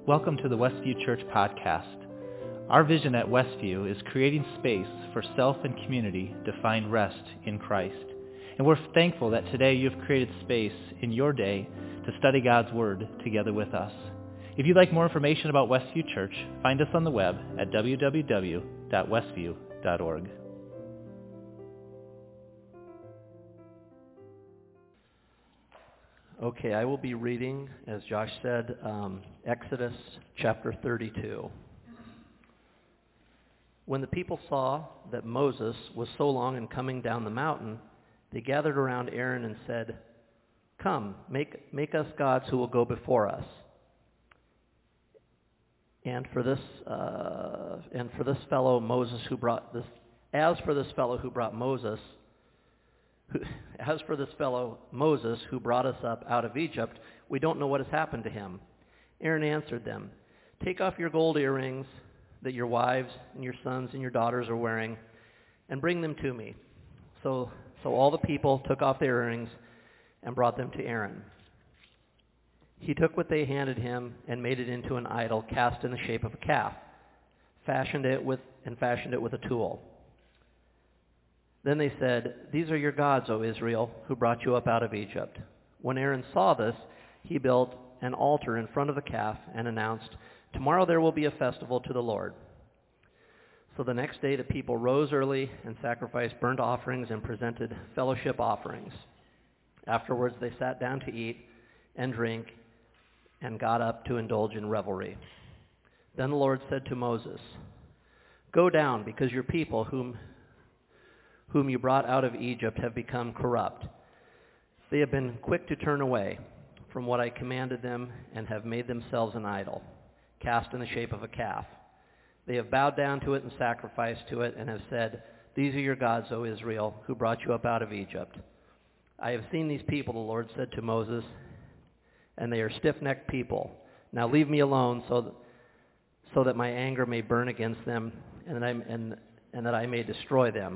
Welcome to the Westview Church podcast. Our vision at Westview is creating space for self and community to find rest in Christ. And we're thankful that today you've created space in your day to study God's Word together with us. If you'd like more information about Westview Church, find us on the web at www.westview.org. Okay, I will be reading, as Josh said, Exodus chapter 32. When the people saw that Moses was so long in coming down the mountain, they gathered around Aaron and said, "Come, make us gods who will go before us." And for this fellow Moses who brought this, as for this fellow Moses who brought us up out of Egypt, we don't know what has happened to him. Aaron answered them, "Take off your gold earrings that your wives and your sons and your daughters are wearing, and bring them to me." So all the people took off their earrings and brought them to Aaron. He took what they handed him and made it into an idol cast in the shape of a calf, fashioned it with a tool. Then they said, "These are your gods, O Israel, who brought you up out of Egypt." When Aaron saw this, he built an altar in front of the calf and announced, "Tomorrow there will be a festival to the Lord." So the next day the people rose early and sacrificed burnt offerings and presented fellowship offerings. Afterwards they sat down to eat and drink and got up to indulge in revelry. Then the Lord said to Moses, "Go down, because your people, whom you brought out of Egypt, have become corrupt. They have been quick to turn away from what I commanded them and have made themselves an idol, cast in the shape of a calf. They have bowed down to it and sacrificed to it and have said, 'These are your gods, O Israel, who brought you up out of Egypt.' I have seen these people," the Lord said to Moses, "and they are stiff-necked people. Now leave me alone so that my anger may burn against them and that I may destroy them.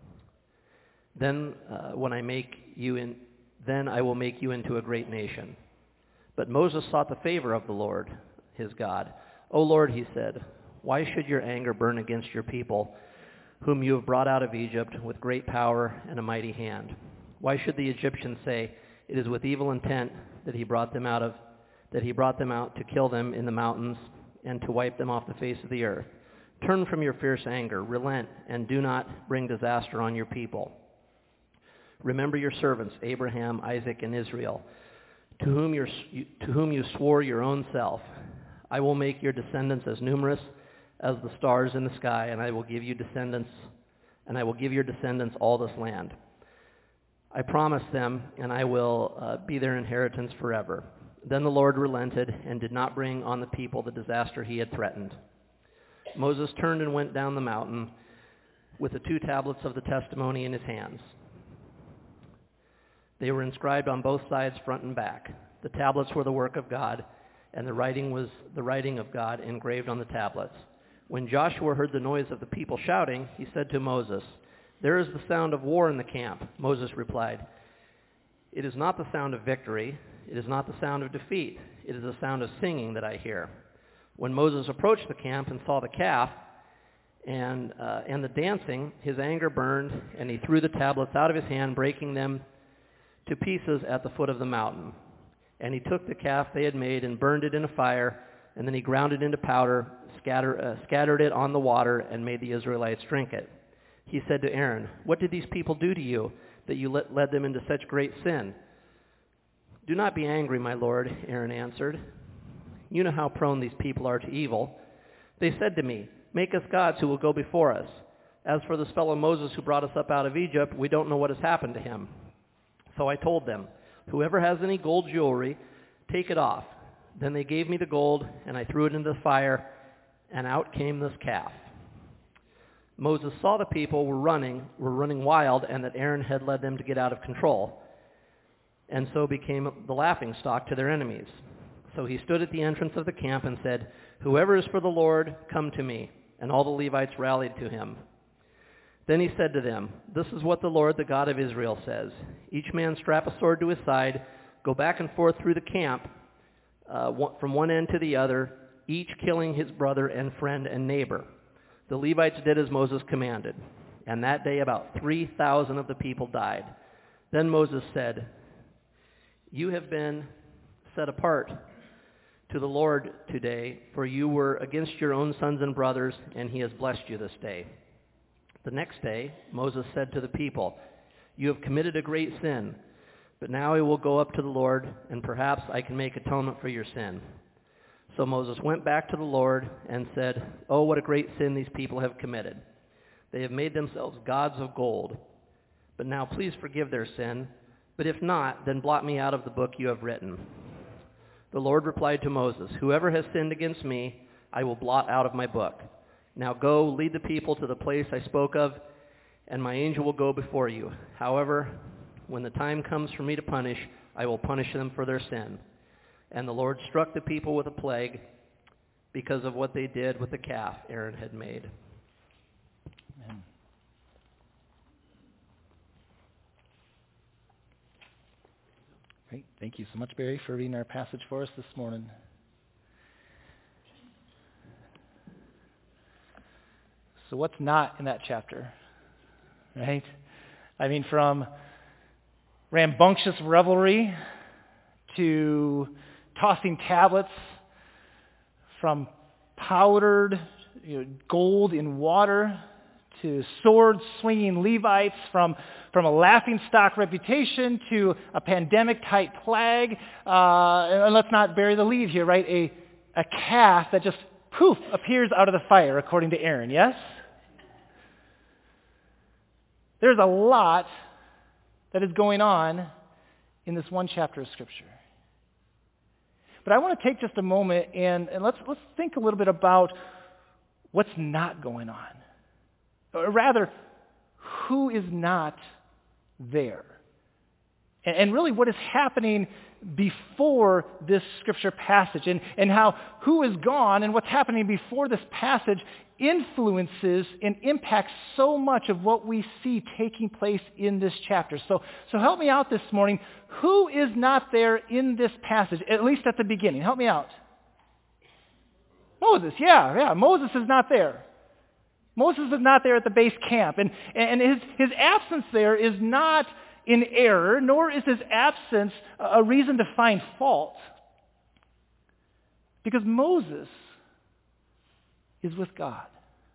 Then I will make you into a great nation." But Moses sought the favor of the Lord, his God. "O Lord," he said, "why should your anger burn against your people, whom you have brought out of Egypt with great power and a mighty hand? Why should the Egyptians say, 'It is with evil intent that he brought them out to kill them in the mountains and to wipe them off the face of the earth'? Turn from your fierce anger, relent, and do not bring disaster on your people. Remember your servants, Abraham, Isaac, and Israel, to whom you swore your own self. I will make your descendants as numerous as the stars in the sky, and I will give your descendants all this land. I promised them, and I will be their inheritance forever." Then the Lord relented and did not bring on the people the disaster he had threatened. Moses turned and went down the mountain with the 2 tablets of the testimony in his hands. They were inscribed on both sides, front and back. The tablets were the work of God, and the writing was the writing of God engraved on the tablets. When Joshua heard the noise of the people shouting, he said to Moses, "There is the sound of war in the camp." Moses replied, "It is not the sound of victory. It is not the sound of defeat. It is the sound of singing that I hear." When Moses approached the camp and saw the calf and the dancing, his anger burned, and he threw the tablets out of his hand, breaking them to pieces at the foot of the mountain. And he took the calf they had made and burned it in a fire, and then he ground it into powder, scattered it on the water, and made the Israelites drink it. He said to Aaron, "What did these people do to you, that you led them into such great sin?" "Do not be angry, my lord," Aaron answered. "You know how prone these people are to evil. They said to me, 'Make us gods who will go before us.' As for this fellow Moses who brought us up out of Egypt, we don't know what has happened to him." So I told them, "Whoever has any gold jewelry, take it off." Then they gave me the gold, and I threw it into the fire, and out came this calf. Moses saw the people were running wild, and that Aaron had led them to get out of control, and so became the laughingstock to their enemies. So he stood at the entrance of the camp and said, "Whoever is for the Lord, come to me." And all the Levites rallied to him. Then he said to them, "This is what the Lord, the God of Israel, says. Each man strap a sword to his side, go back and forth through the camp, from one end to the other, each killing his brother and friend and neighbor. The Levites did as Moses commanded, and that day about 3,000 of the people died. Then Moses said, "You have been set apart to the Lord today, for you were against your own sons and brothers, and he has blessed you this day." The next day, Moses said to the people, "You have committed a great sin, but now I will go up to the Lord, and perhaps I can make atonement for your sin." So Moses went back to the Lord and said, "Oh, what a great sin these people have committed. They have made themselves gods of gold. But now please forgive their sin, but if not, then blot me out of the book you have written." The Lord replied to Moses, "Whoever has sinned against me, I will blot out of my book. Now go, lead the people to the place I spoke of, and my angel will go before you. However, when the time comes for me to punish, I will punish them for their sin." And the Lord struck the people with a plague because of what they did with the calf Aaron had made. Amen. Great. Thank you so much, Barry, for reading our passage for us this morning. So what's not in that chapter, right? I mean, from rambunctious revelry to tossing tablets, from powdered gold in water to sword-swinging Levites, from a laughingstock reputation to a pandemic-type plague. And let's not bury the lead here, right? A calf that just, poof, appears out of the fire, according to Aaron, yes? There's a lot that is going on in this one chapter of Scripture. But I want to take just a moment and let's think a little bit about what's not going on. Or rather, who is not there? And really what is happening before this Scripture passage, and how who is gone and what's happening before this passage influences and impacts so much of what we see taking place in this chapter. So help me out this morning. Who is not there in this passage, at least at the beginning? Help me out. Moses, yeah, Moses is not there. Moses is not there at the base camp, and his absence there is not in error, nor is his absence a reason to find fault. Because Moses is with God.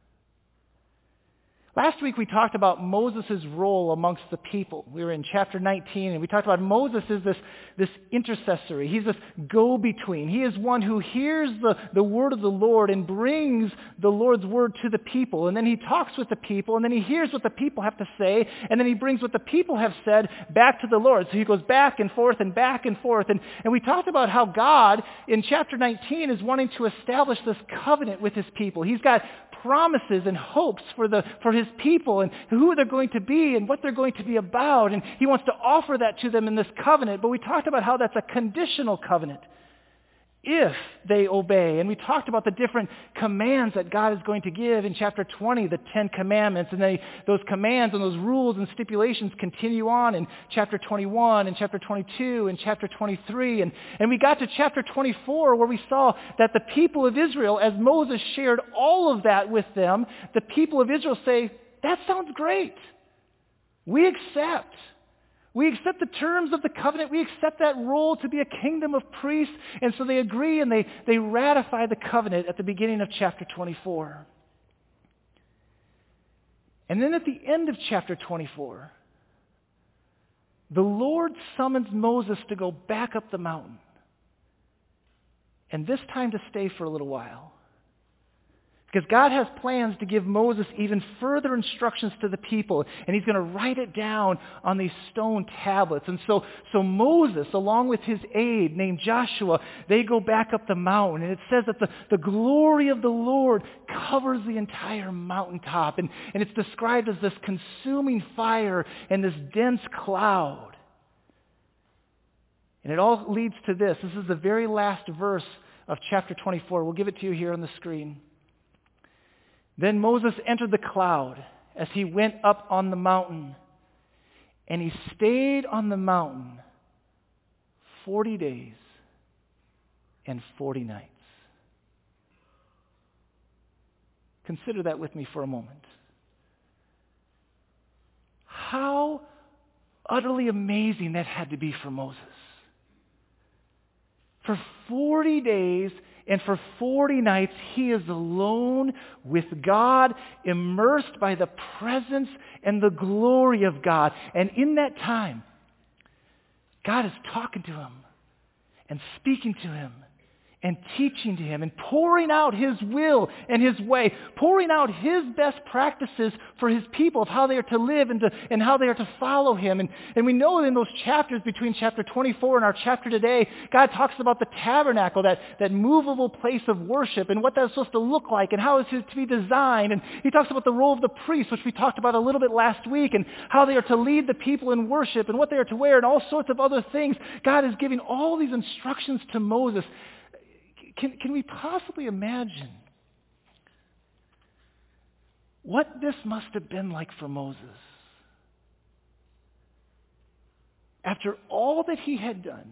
Last week we talked about Moses' role amongst the people. We were in chapter 19, and we talked about Moses is this intercessory. He's this go-between. He is one who hears the word of the Lord and brings the Lord's word to the people. And then he talks with the people, and then he hears what the people have to say, and then he brings what the people have said back to the Lord. So he goes back and forth and back and forth. And we talked about how God, in chapter 19, is wanting to establish this covenant with his people. He's got promises and hopes for his people and who they're going to be and what they're going to be about. And he wants to offer that to them in this covenant. But we talked about how that's a conditional covenant if they obey. And we talked about the different commands that God is going to give in chapter 20, the 10 commandments. And those commands and those rules and stipulations continue on in chapter 21 and chapter 22 and chapter 23. And we got to chapter 24 where we saw that the people of Israel, as Moses shared all of that with them, the people of Israel say, "That sounds great. We accept. We accept the terms of the covenant. We accept that role to be a kingdom of priests." And so they agree and they ratify the covenant at the beginning of chapter 24. And then at the end of chapter 24, the Lord summons Moses to go back up the mountain. And this time to stay for a little while. Because God has plans to give Moses even further instructions to the people, and he's going to write it down on these stone tablets. And so Moses, along with his aide named Joshua, they go back up the mountain, and it says that the glory of the Lord covers the entire mountaintop, and it's described as this consuming fire and this dense cloud. And it all leads to this. This is the very last verse of chapter 24. We'll give it to you here on the screen. Then Moses entered the cloud as he went up on the mountain, and he stayed on the mountain 40 days and 40 nights. Consider that with me for a moment. How utterly amazing that had to be for Moses. For 40 days and for 40 nights, he is alone with God, immersed by the presence and the glory of God. And in that time, God is talking to him and speaking to him and teaching to him and pouring out his will and his way, pouring out his best practices for his people of how they are to live and how they are to follow him. And we know in those chapters between chapter 24 and our chapter today, God talks about the tabernacle, that movable place of worship and what that's supposed to look like and how it's to be designed. And he talks about the role of the priest, which we talked about a little bit last week, and how they are to lead the people in worship and what they are to wear and all sorts of other things. God is giving all these instructions to Moses. Can we possibly imagine what this must have been like for Moses? After all that he had done,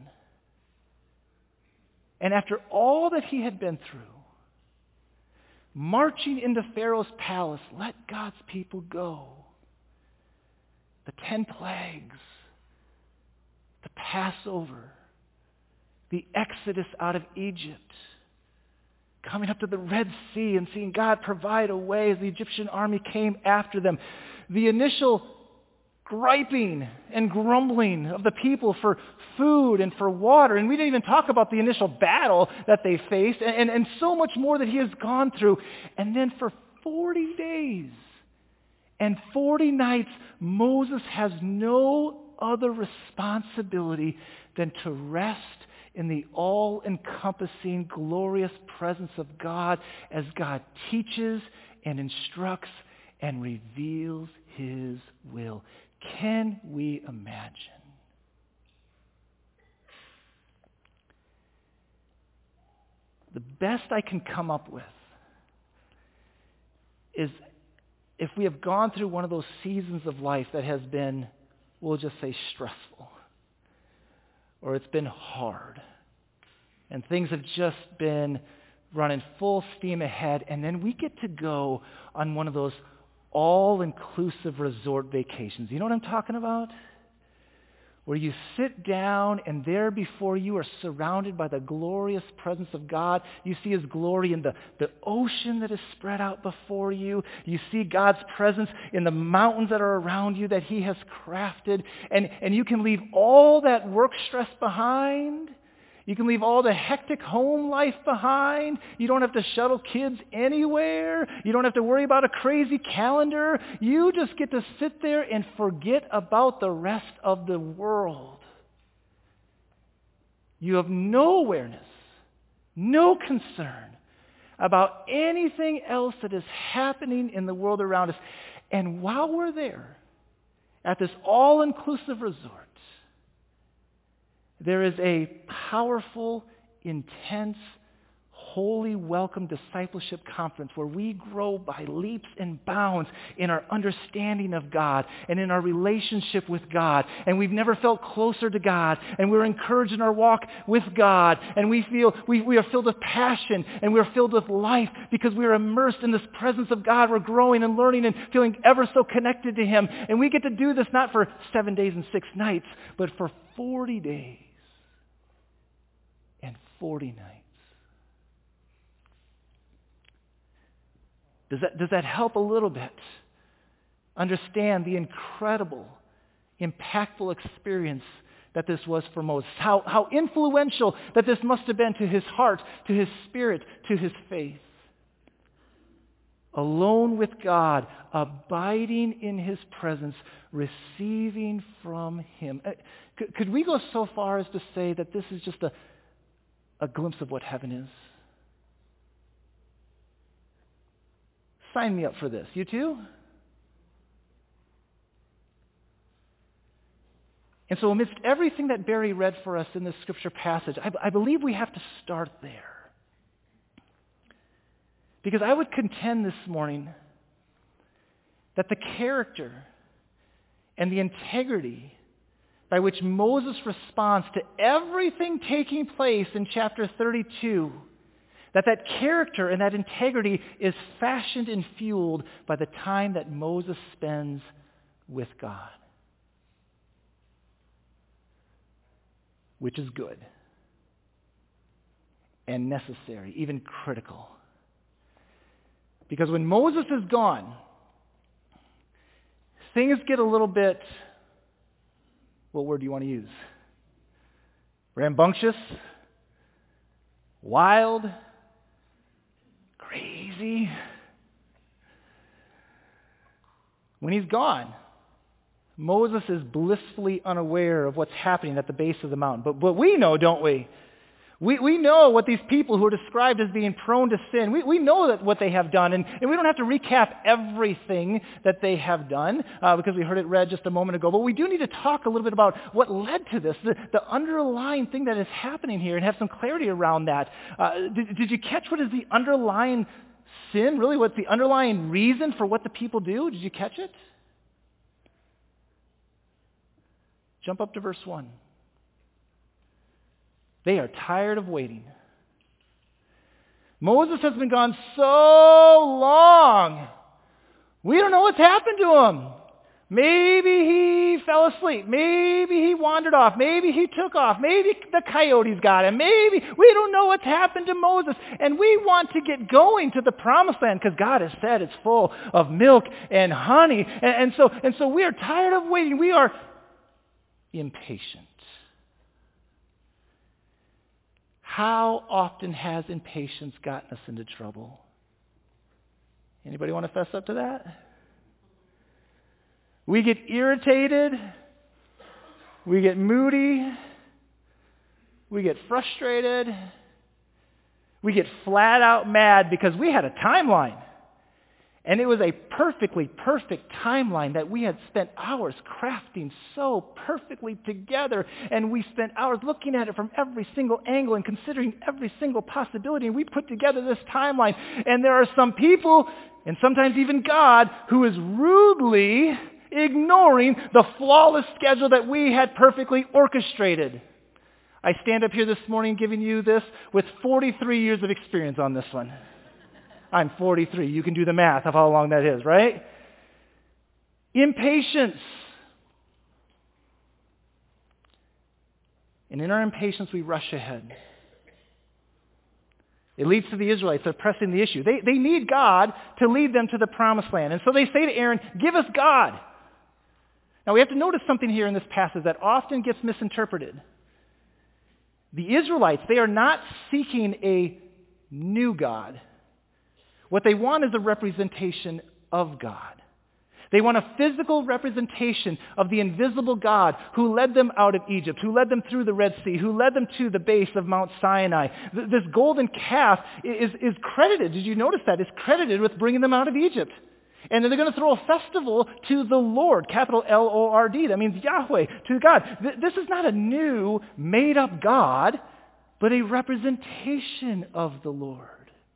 and after all that he had been through, marching into Pharaoh's palace, let God's people go. The 10 plagues, the Passover, the Exodus out of Egypt, coming up to the Red Sea and seeing God provide a way as the Egyptian army came after them. The initial griping and grumbling of the people for food and for water. And we didn't even talk about the initial battle that they faced and so much more that he has gone through. And then for 40 days and 40 nights, Moses has no other responsibility than to rest in the all-encompassing, glorious presence of God as God teaches and instructs and reveals his will. Can we imagine? The best I can come up with is if we have gone through one of those seasons of life that has been, we'll just say, stressful, or it's been hard, and things have just been running full steam ahead, and then we get to go on one of those all-inclusive resort vacations. You know what I'm talking about? Where you sit down and there before you are surrounded by the glorious presence of God. You see his glory in the ocean that is spread out before you. You see God's presence in the mountains that are around you that he has crafted. And you can leave all that work stress behind. You can leave all the hectic home life behind. You don't have to shuttle kids anywhere. You don't have to worry about a crazy calendar. You just get to sit there and forget about the rest of the world. You have no awareness, no concern about anything else that is happening in the world around us. And while we're there, at this all-inclusive resort, there is a powerful, intense, holy welcome discipleship conference where we grow by leaps and bounds in our understanding of God and in our relationship with God. And we've never felt closer to God. And we're encouraged in our walk with God. And we feel we are filled with passion and we are filled with life because we are immersed in this presence of God. We're growing and learning and feeling ever so connected to him. And we get to do this not for 7 days and 6 nights, but for 40 days. And 40 nights. Does that help a little bit? Understand the incredible, impactful experience that this was for Moses. How influential that this must have been to his heart, to his spirit, to his faith. Alone with God, abiding in his presence, receiving from him. Could we go so far as to say that this is just a glimpse of what heaven is? Sign me up for this. You too? And so amidst everything that Barry read for us in this scripture passage, I believe we have to start there. Because I would contend this morning that the character and the integrity by which Moses responds to everything taking place in chapter 32, That character and that integrity is fashioned and fueled by the time that Moses spends with God, which is good and necessary, even critical. Because when Moses is gone, things get a little bit, what word do you want to use? Rambunctious? Wild? Crazy? When he's gone, Moses is blissfully unaware of what's happening at the base of the mountain. But we know, don't we? We know what these people who are described as being prone to sin, we know that what they have done, and we don't have to recap everything that they have done, because we heard it read just a moment ago, but we do need to talk a little bit about what led to this, the underlying thing that is happening here, and have some clarity around that. Did you catch what is the underlying sin, really? What's the underlying reason for what the people do? Did you catch it? Jump up to verse 1. They are tired of waiting. Moses has been gone so long. We don't know what's happened to him. Maybe he fell asleep. Maybe he wandered off. Maybe he took off. Maybe the coyotes got him. Maybe we don't know what's happened to Moses. And we want to get going to the promised land because God has said it's full of milk and honey. And so we are tired of waiting. We are impatient. How often has impatience gotten us into trouble? Anybody want to fess up to that? We get irritated. We get moody. We get frustrated. We get flat out mad because we had a timeline. And it was a perfectly perfect timeline that we had spent hours crafting so perfectly together. And we spent hours looking at it from every single angle and considering every single possibility. And we put together this timeline. And there are some people, and sometimes even God, who is rudely ignoring the flawless schedule that we had perfectly orchestrated. I stand up here this morning giving you this with 43 years of experience on this one. I'm 43. You can do the math of how long that is, right? Impatience. And in our impatience, we rush ahead. It leads to the Israelites. They're pressing the issue. They need God to lead them to the promised land. And so they say to Aaron, give us God. Now we have to notice something here in this passage that often gets misinterpreted. The Israelites, they are not seeking a new God. What they want is a representation of God. They want a physical representation of the invisible God who led them out of Egypt, who led them through the Red Sea, who led them to the base of Mount Sinai. This golden calf is credited, did you notice that? It's credited with bringing them out of Egypt. And then they're going to throw a festival to the Lord, capital L-O-R-D. That means Yahweh, to God. This is not a new, made-up God, but a representation of the Lord.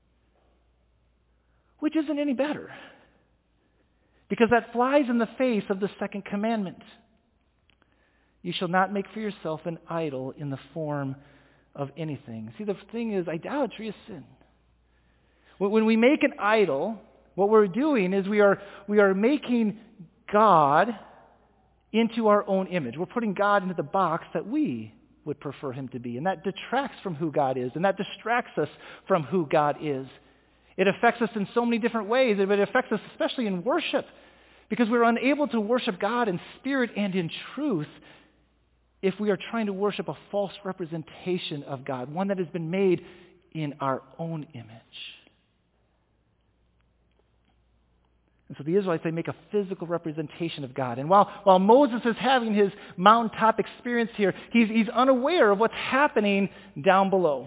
Which isn't any better. Because that flies in the face of the second commandment. You shall not make for yourself an idol in the form of anything. See, the thing is, idolatry is sin. When we make an idol, what we're doing is we are making God into our own image. We're putting God into the box that we would prefer him to be. And that detracts from who God is. And that distracts us from who God is. It affects us in so many different ways. It affects us especially in worship because we're unable to worship God in spirit and in truth if we are trying to worship a false representation of God, one that has been made in our own image. And so the Israelites, they make a physical representation of God. And while Moses is having his mountaintop experience here, he's unaware of what's happening down below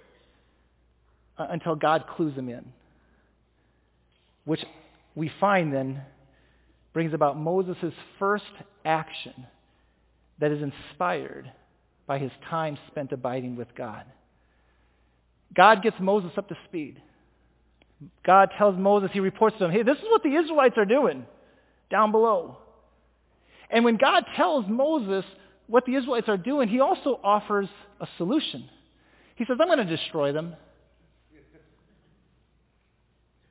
until God clues him in, which we find then brings about Moses' first action that is inspired by his time spent abiding with God. God gets Moses up to speed. God tells Moses, he reports to him, hey, this is what the Israelites are doing down below. And when God tells Moses what the Israelites are doing, he also offers a solution. He says, I'm going to destroy them.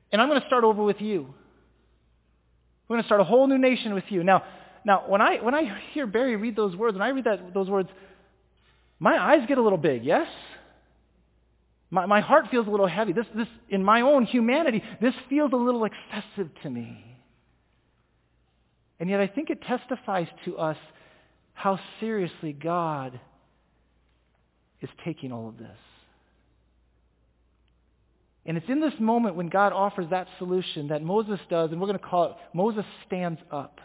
And I'm going to start over with you. We're going to start a whole new nation with you. Now, when I hear Barry read those words, when I read those words, my eyes get a little big, yes? My heart feels a little heavy. This, in my own humanity, this feels a little excessive to me. And yet I think it testifies to us how seriously God is taking all of this. And it's in this moment when God offers that solution that Moses does, and we're going to call it Moses stands up.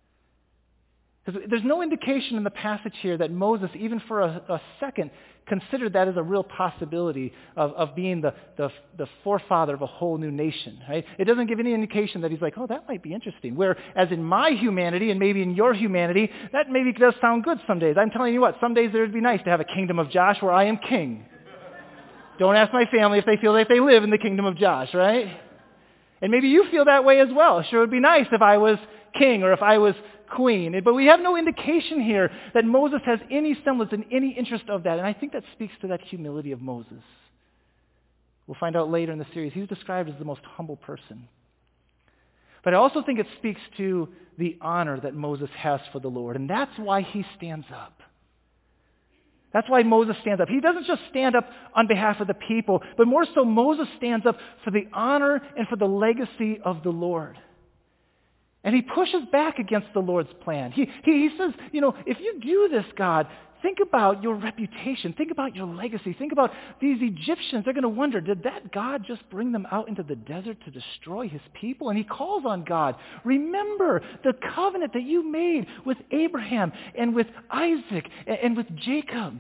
Because there's no indication in the passage here that Moses, even for a second, considered that as a real possibility of being the forefather of a whole new nation. Right? It doesn't give any indication that he's like, oh, that might be interesting. Whereas in my humanity and maybe in your humanity, that maybe does sound good some days. I'm telling you what, some days it would be nice to have a kingdom of Josh where I am king. Don't ask my family if they feel like they live in the kingdom of Josh, right? And maybe you feel that way as well. Sure, it would be nice if I was king or if I was queen. But we have no indication here that Moses has any semblance and any interest of that. And I think that speaks to that humility of Moses. We'll find out later in the series. He's described as the most humble person. But I also think it speaks to the honor that Moses has for the Lord. And that's why he stands up. That's why Moses stands up. He doesn't just stand up on behalf of the people, but more so Moses stands up for the honor and for the legacy of the Lord. And he pushes back against the Lord's plan. He says, if you do this, God, think about your reputation. Think about your legacy. Think about these Egyptians. They're going to wonder, did that God just bring them out into the desert to destroy his people? And he calls on God, remember the covenant that you made with Abraham and with Isaac and with Jacob.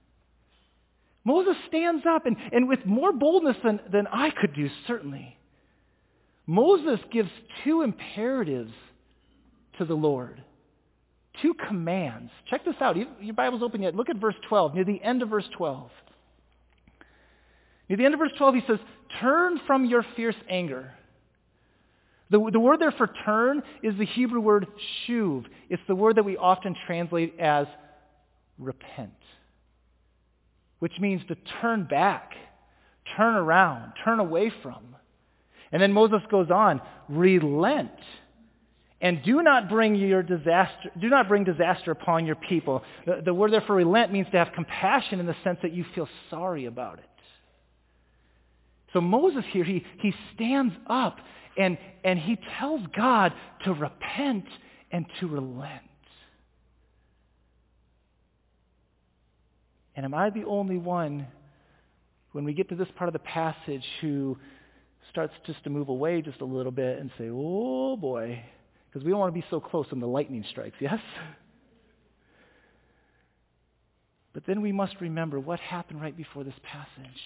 Moses stands up and with more boldness than I could do, certainly. Moses gives two imperatives to the Lord. Two commands. Check this out. Your Bible's open yet. Look at verse 12, near the end of verse 12. Near the end of verse 12, he says, turn from your fierce anger. The word there for turn is the Hebrew word shuv. It's the word that we often translate as repent, which means to turn back, turn around, turn away from. And then Moses goes on, relent. And do not bring disaster upon your people. The word there for relent means to have compassion in the sense that you feel sorry about it. So Moses here, he stands up and he tells God to repent and to relent. And am I the only one, when we get to this part of the passage, who starts just to move away just a little bit and say, oh boy, because we don't want to be so close when the lightning strikes, yes? But then we must remember what happened right before this passage.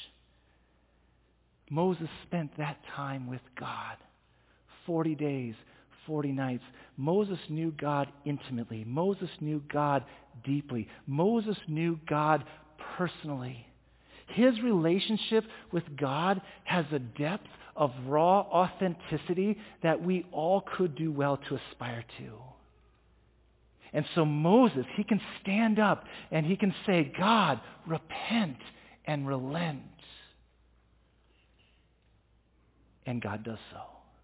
Moses spent that time with God, 40 days, 40 nights. Moses knew God intimately. Moses knew God deeply. Moses knew God personally. His relationship with God has a depth of raw authenticity that we all could do well to aspire to. And so Moses, he can stand up and he can say, God, repent and relent. And God does so.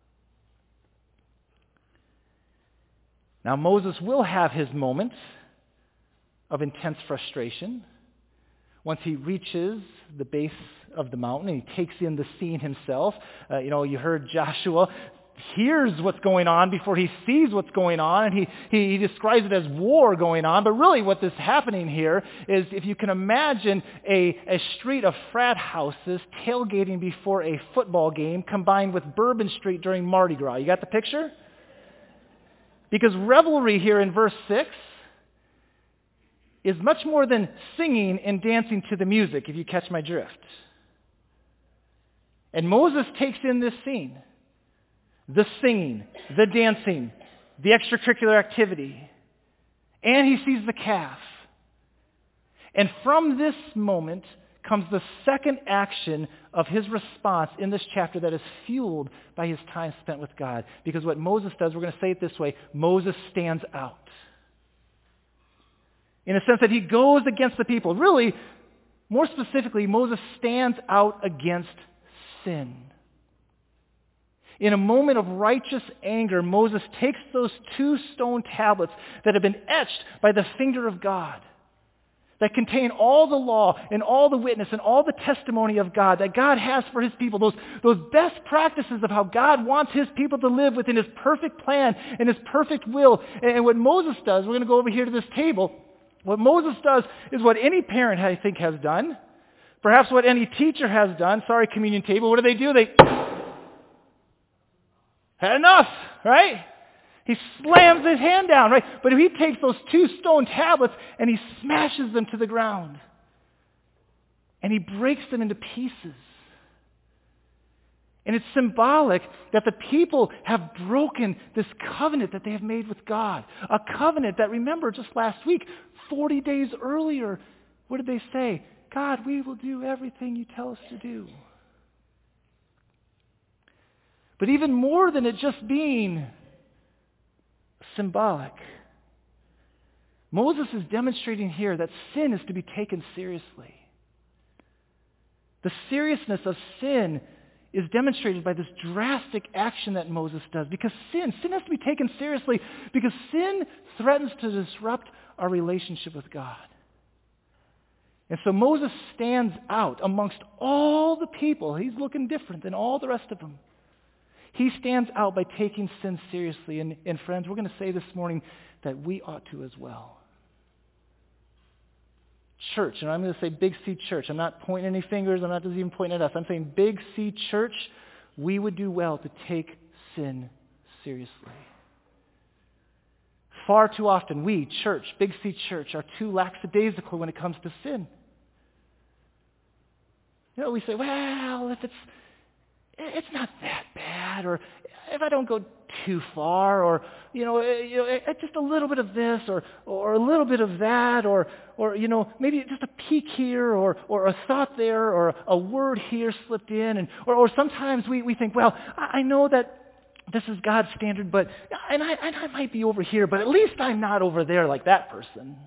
Now Moses will have his moments of intense frustration once he reaches the base of the mountain and he takes in the scene himself. You heard Joshua hears what's going on before he sees what's going on, and he describes it as war going on. But really what is happening here is, if you can imagine a street of frat houses tailgating before a football game combined with Bourbon Street during Mardi Gras. You got the picture? Because revelry here in verse 6 is much more than singing and dancing to the music, if you catch my drift. And Moses takes in this scene, the singing, the dancing, the extracurricular activity, and he sees the calf. And from this moment comes the second action of his response in this chapter that is fueled by his time spent with God. Because what Moses does, we're going to say it this way, Moses stands out. In a sense that he goes against the people. Really, more specifically, Moses stands out against sin. In a moment of righteous anger, Moses takes those 2 stone tablets that have been etched by the finger of God, that contain all the law and all the witness and all the testimony of God that God has for his people, those best practices of how God wants his people to live within his perfect plan and his perfect will. And what Moses does, we're going to go over here to this table, what Moses does is what any parent, I think, has done, perhaps what any teacher has done. Sorry, communion table. What do? They had enough, right? He slams his hand down, right? But he takes those 2 stone tablets and he smashes them to the ground. And he breaks them into pieces. And it's symbolic that the people have broken this covenant that they have made with God. A covenant that, remember, just last week, 40 days earlier, what did they say? God, we will do everything you tell us to do. But even more than it just being symbolic, Moses is demonstrating here that sin is to be taken seriously. The seriousness of sin is demonstrated by this drastic action that Moses does, because sin has to be taken seriously, because sin threatens to disrupt our relationship with God. And so Moses stands out amongst all the people. He's looking different than all the rest of them. He stands out by taking sin seriously. And friends, we're going to say this morning that we ought to as well. Church, and I'm going to say Big C Church. I'm not pointing any fingers. I'm not just even pointing at us. I'm saying Big C Church, we would do well to take sin seriously. Far too often, we, church, Big C Church, are too lackadaisical when it comes to sin. We say, well, if it's not that bad, or if I don't go too far, or just a little bit of this, or a little bit of that, or maybe just a peek here, or a thought there, or a word here slipped in, or sometimes we think, well, I know that this is God's standard, but I might be over here, but at least I'm not over there like that person.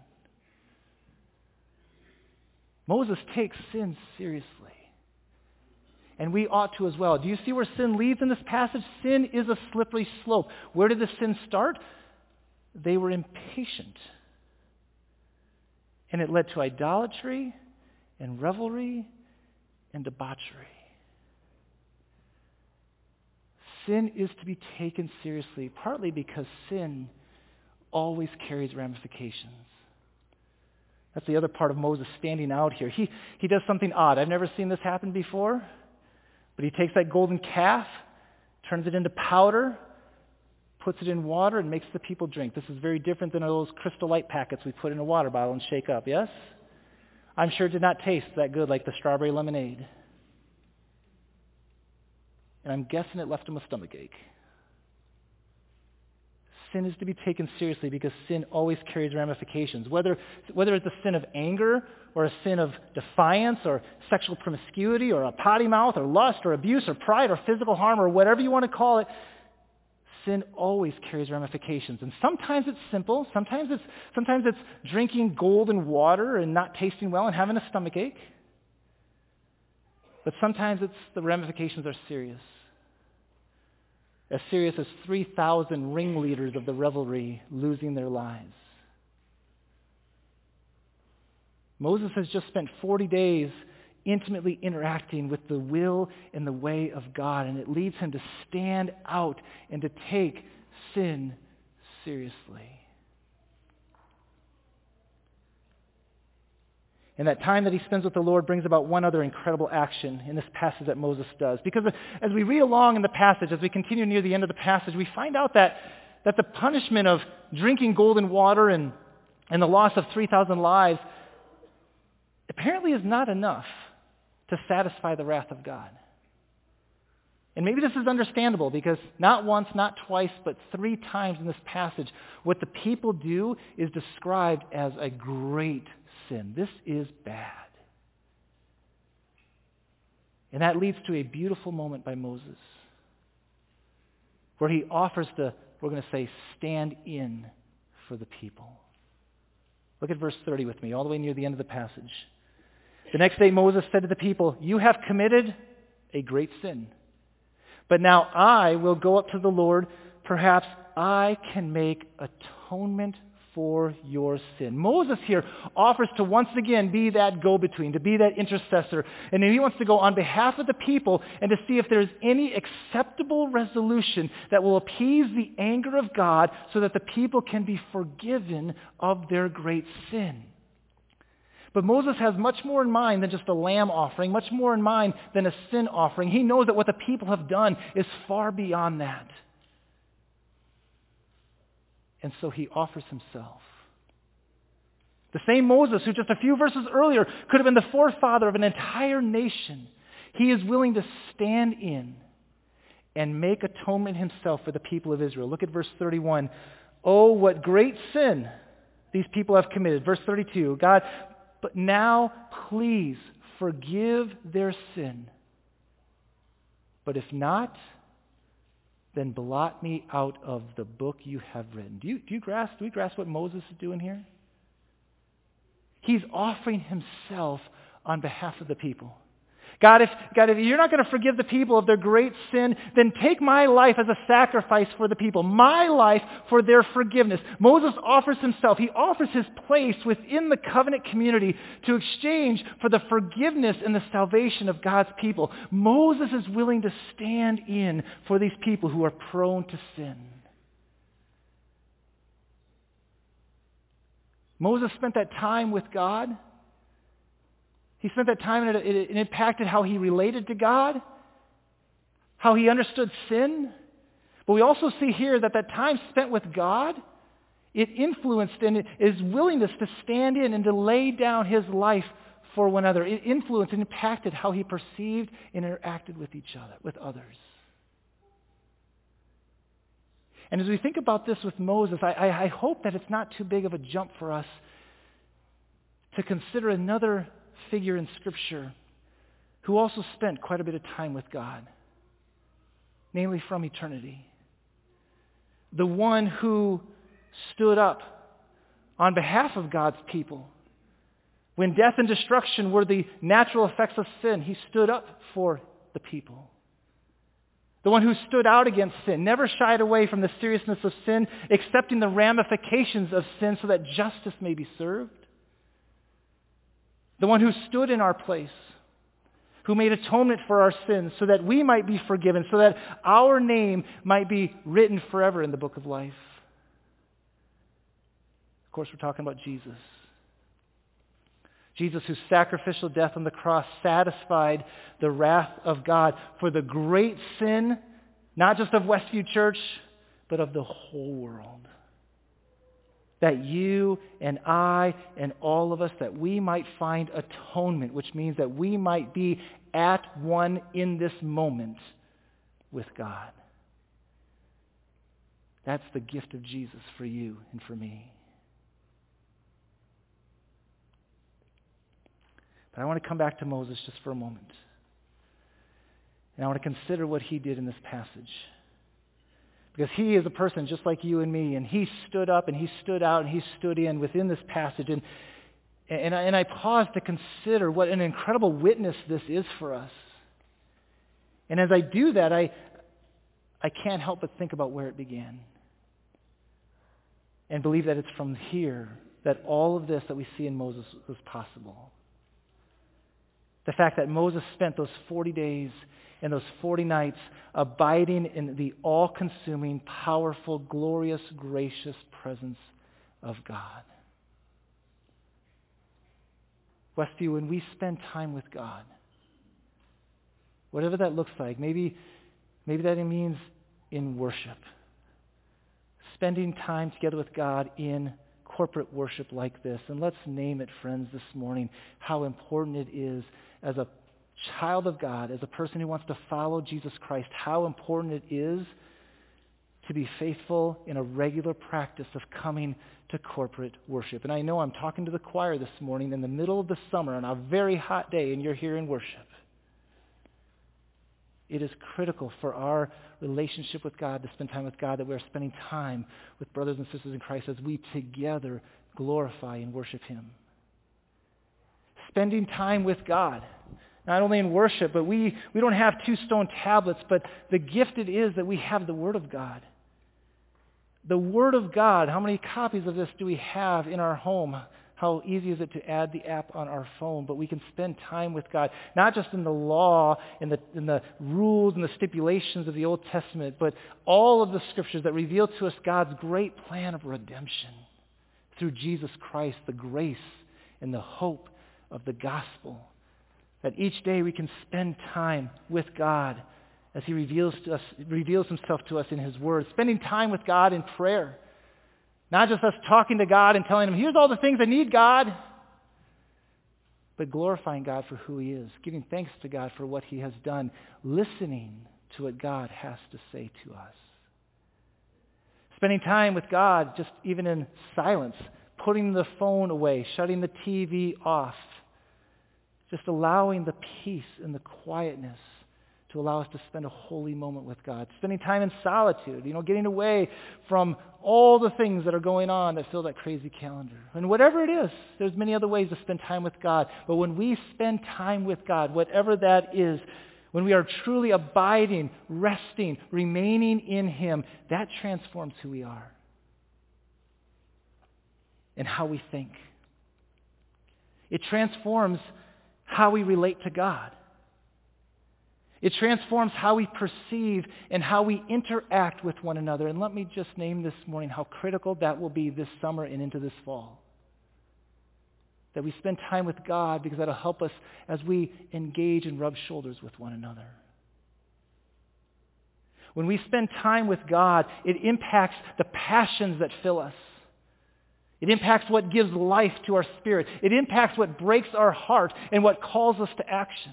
Moses takes sin seriously. And we ought to as well. Do you see where sin leads in this passage? Sin is a slippery slope. Where did the sin start? They were impatient. And it led to idolatry and revelry and debauchery. Sin is to be taken seriously, partly because sin always carries ramifications. That's the other part of Moses standing out here. He does something odd. I've never seen this happen before. But he takes that golden calf, turns it into powder, puts it in water, and makes the people drink. This is very different than those Crystal Light packets we put in a water bottle and shake up, yes? I'm sure it did not taste that good like the strawberry lemonade. And I'm guessing it left him a stomachache. Sin is to be taken seriously because sin always carries ramifications. Whether it's a sin of anger or a sin of defiance or sexual promiscuity or a potty mouth or lust or abuse or pride or physical harm or whatever you want to call it, sin always carries ramifications. And sometimes it's simple. Sometimes it's drinking golden water and not tasting well and having a stomachache. But sometimes the ramifications are serious. As serious as 3,000 ringleaders of the revelry losing their lives. Moses has just spent 40 days intimately interacting with the will and the way of God, and it leads him to stand out and to take sin seriously. And that time that he spends with the Lord brings about one other incredible action in this passage that Moses does. Because as we read along in the passage, as we continue near the end of the passage, we find out that the punishment of drinking golden water and the loss of 3,000 lives apparently is not enough to satisfy the wrath of God. And maybe this is understandable because not once, not twice, but 3 times in this passage, what the people do is described as a great sin. This is bad. And that leads to a beautiful moment by Moses where he offers to, we're going to say, stand in for the people. Look at verse 30 with me, all the way near the end of the passage. The next day Moses said to the people, "You have committed a great sin. But now I will go up to the Lord. Perhaps I can make atonement for your sin. Moses here offers to once again be that go-between, to be that intercessor. And he wants to go on behalf of the people and to see if there's any acceptable resolution that will appease the anger of God so that the people can be forgiven of their great sin. But Moses has much more in mind than just a lamb offering, much more in mind than a sin offering. He knows that what the people have done is far beyond that. And so he offers himself. The same Moses who just a few verses earlier could have been the forefather of an entire nation, he is willing to stand in and make atonement himself for the people of Israel. Look at verse 31. Oh, what great sin these people have committed. Verse 32, God, but now please forgive their sin. But if not, then blot me out of the book you have written. Do we grasp what Moses is doing here? He's offering himself on behalf of the people. God, if you're not going to forgive the people of their great sin, then take my life as a sacrifice for the people, my life for their forgiveness. Moses offers himself. He offers his place within the covenant community to exchange for the forgiveness and the salvation of God's people. Moses is willing to stand in for these people who are prone to sin. Moses spent that time with God. He spent that time and it impacted how he related to God, how he understood sin. But we also see here that time spent with God, it influenced and his willingness to stand in and to lay down his life for one another. It influenced and impacted how he perceived and interacted with each other, with others. And as we think about this with Moses, I hope that it's not too big of a jump for us to consider another figure in Scripture who also spent quite a bit of time with God, namely from eternity. The one who stood up on behalf of God's people. When death and destruction were the natural effects of sin, he stood up for the people. The one who stood out against sin, never shied away from the seriousness of sin, accepting the ramifications of sin so that justice may be served. The one who stood in our place, who made atonement for our sins so that we might be forgiven, so that our name might be written forever in the book of life. Of course, we're talking about Jesus. Jesus, whose sacrificial death on the cross satisfied the wrath of God for the great sin, not just of Westview Church, but of the whole world. That you and I and all of us, that we might find atonement, which means that we might be at one in this moment with God. That's the gift of Jesus for you and for me. But I want to come back to Moses just for a moment. And I want to consider what he did in this passage. Because he is a person just like you and me, and he stood up and he stood out and he stood in within this passage. And I paused to consider what an incredible witness this is for us. And as I do that, I can't help but think about where it began. And believe that it's from here that all of this that we see in Moses was possible. The fact that Moses spent those 40 days and those 40 nights abiding in the all-consuming, powerful, glorious, gracious presence of God. Westview, when we spend time with God, whatever that looks like, maybe that means in worship. Spending time together with God in corporate worship like this. And let's name it, friends, this morning, how important it is as a child of God, as a person who wants to follow Jesus Christ, how important it is to be faithful in a regular practice of coming to corporate worship. And I know I'm talking to the choir this morning in the middle of the summer on a very hot day, and you're here in worship. It is critical for our relationship with God, to spend time with God, that we're spending time with brothers and sisters in Christ as we together glorify and worship Him. Spending time with God. not only in worship, but we don't have 2 stone tablets, but the gift it is that we have the Word of God. The Word of God, how many copies of this do we have in our home? How easy is it to add the app on our phone? But we can spend time with God, not just in the law, in the rules and the stipulations of the Old Testament, but all of the Scriptures that reveal to us God's great plan of redemption through Jesus Christ, the grace and the hope of the gospel. That each day we can spend time with God as He reveals Himself to us in His Word. Spending time with God in prayer. Not just us talking to God and telling Him, here's all the things I need, God. But glorifying God for who He is. Giving thanks to God for what He has done. Listening to what God has to say to us. Spending time with God, just even in silence. Putting the phone away. Shutting the TV off. Just allowing the peace and the quietness to allow us to spend a holy moment with God. Spending time in solitude, getting away from all the things that are going on that fill that crazy calendar. And whatever it is, there's many other ways to spend time with God. But when we spend time with God, whatever that is, when we are truly abiding, resting, remaining in Him, that transforms who we are and how we think. It transforms how we relate to God. It transforms how we perceive and how we interact with one another. And let me just name this morning how critical that will be this summer and into this fall. That we spend time with God, because that will help us as we engage and rub shoulders with one another. When we spend time with God, it impacts the passions that fill us. It impacts what gives life to our spirit. It impacts what breaks our heart and what calls us to action.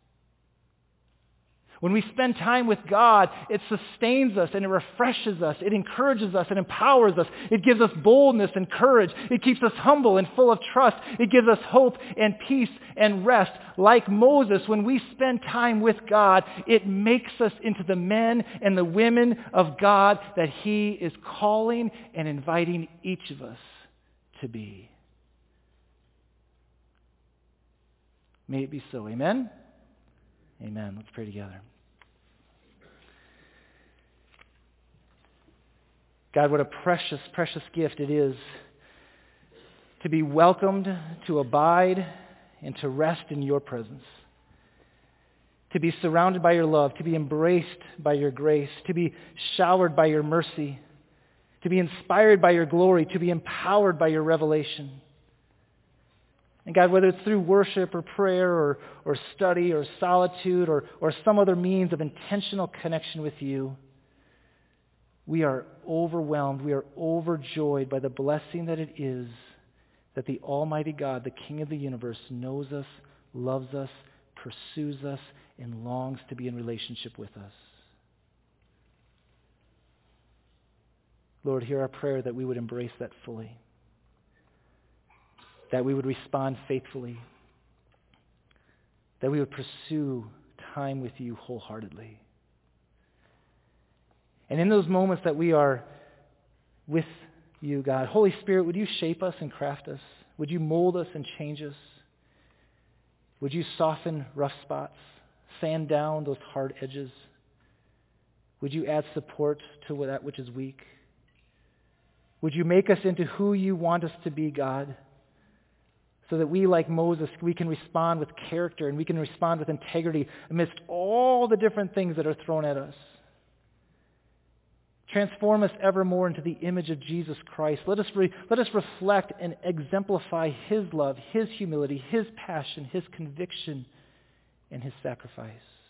When we spend time with God, it sustains us and it refreshes us. It encourages us and empowers us. It gives us boldness and courage. It keeps us humble and full of trust. It gives us hope and peace and rest. Like Moses, when we spend time with God, it makes us into the men and the women of God that He is calling and inviting each of us to be. May it be so. Amen? Amen. Let's pray together. God, what a precious, precious gift it is to be welcomed, to abide, and to rest in Your presence. To be surrounded by Your love, to be embraced by Your grace, to be showered by Your mercy, to be inspired by Your glory, to be empowered by Your revelation. And God, whether it's through worship or prayer or study or solitude or some other means of intentional connection with You, we are overwhelmed, we are overjoyed by the blessing that it is that the Almighty God, the King of the universe, knows us, loves us, pursues us, and longs to be in relationship with us. Lord, hear our prayer that we would embrace that fully, that we would respond faithfully, that we would pursue time with You wholeheartedly. And in those moments that we are with You, God, Holy Spirit, would You shape us and craft us? Would You mold us and change us? Would You soften rough spots, sand down those hard edges? Would You add support to that which is weak? Would You make us into who You want us to be, God? So that we, like Moses, we can respond with character and we can respond with integrity amidst all the different things that are thrown at us. Transform us ever more into the image of Jesus Christ. Let us reflect and exemplify His love, His humility, His passion, His conviction, and His sacrifice.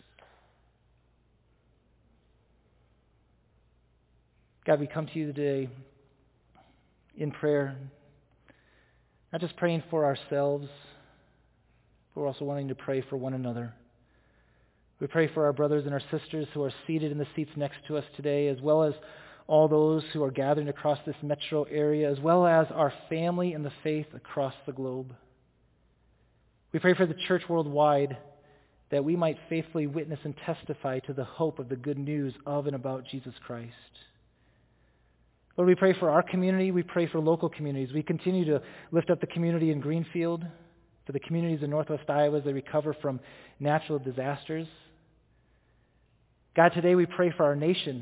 God, we come to You today in prayer, not just praying for ourselves, but we're also wanting to pray for one another. We pray for our brothers and our sisters who are seated in the seats next to us today, as well as all those who are gathering across this metro area, as well as our family in the faith across the globe. We pray for the church worldwide, that we might faithfully witness and testify to the hope of the good news of and about Jesus Christ. Lord, we pray for our community. We pray for local communities. We continue to lift up the community in Greenfield. for the communities in Northwest Iowa as they recover from natural disasters. God, today we pray for our nation.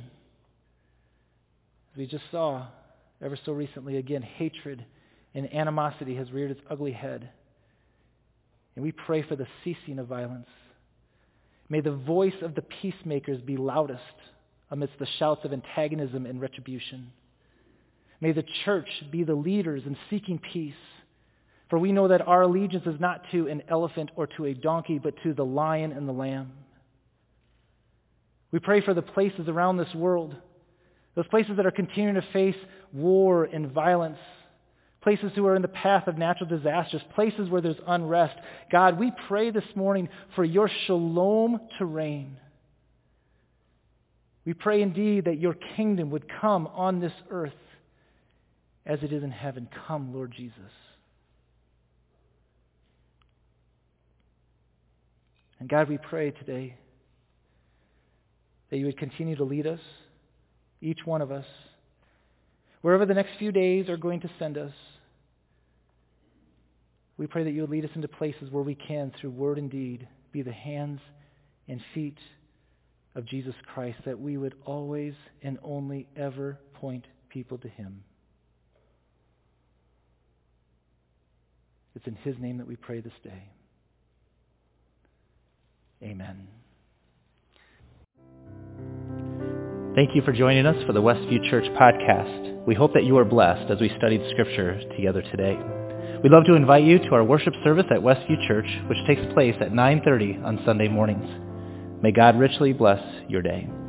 As we just saw ever so recently, again, hatred and animosity has reared its ugly head. And we pray for the ceasing of violence. May the voice of the peacemakers be loudest amidst the shouts of antagonism and retribution. May the church be the leaders in seeking peace. For we know that our allegiance is not to an elephant or to a donkey, but to the lion and the lamb. We pray for the places around this world, those places that are continuing to face war and violence, places who are in the path of natural disasters, places where there's unrest. God, we pray this morning for your shalom to reign. We pray indeed that your kingdom would come on this earth as it is in heaven. Come, Lord Jesus. And God, we pray today that you would continue to lead us, each one of us, wherever the next few days are going to send us. We pray that you would lead us into places where we can, through word and deed, be the hands and feet of Jesus Christ, that we would always and only ever point people to him. It's in his name that we pray this day. Amen. Thank you for joining us for the Westview Church podcast. We hope that you are blessed as we studied Scripture together today. We'd love to invite you to our worship service at Westview Church, which takes place at 9:30 on Sunday mornings. May God richly bless your day.